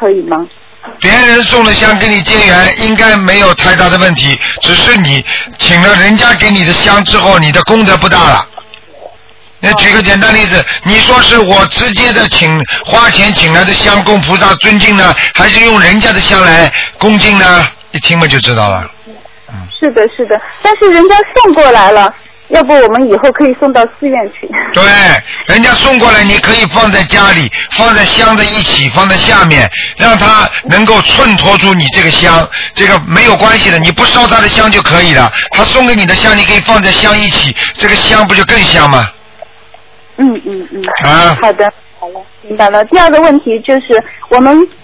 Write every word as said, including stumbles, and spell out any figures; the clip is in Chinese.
可以吗？ 别人送的香跟你结缘应该没有太大的问题，只是你请了人家给你的香之后，你的功德不大了。那举个简单例子，你说是我直接的请花钱请来的香供菩萨尊敬呢，还是用人家的香来恭敬呢？一听嘛就知道了。 嗯，是的，是的，但是人家送过来了，要不我们以后可以送到寺院去。 对，人家送过来，你可以放在家里，放在香的一起，放在下面，让它能够衬托出你这个香，这个没有关系的，你不烧他的香就可以了。他送给你的香，你可以放在香一起，这个香不就更香吗？ 嗯嗯嗯。 啊。 好的，好了，明白了。第二个问题就是我们。